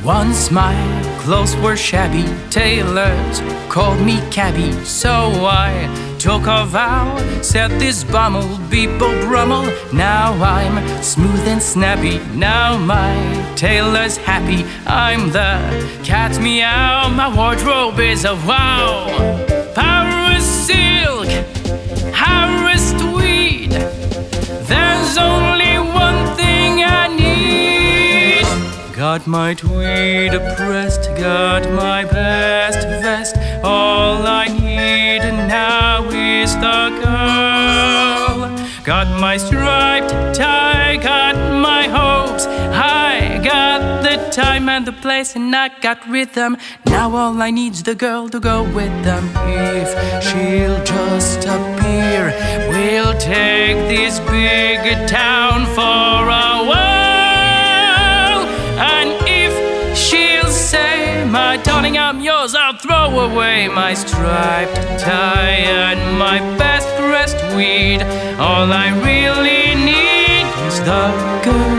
Once my clothes were shabby, tailors called me cabby, so I took a vow, said this bum'll be Beau Brummel. Now I'm smooth and snappy, now my tailor's happy. I'm the cat's meow, my wardrobe is a wow. Paris silk, Harris tweed, there's only one thing I need. Got my tweed pressed, got my best vest. All I need now is the girl. Got my striped tie, got my hopes high, got the time and the place, and I got rhythm. Now all I need's the girl to go with them. If she'll just appear, we'll take this big town for a while. And if she'll say, my darling, I'm yours, I'll throw away my striped tie and my best pressed weed. All I really need is the girl.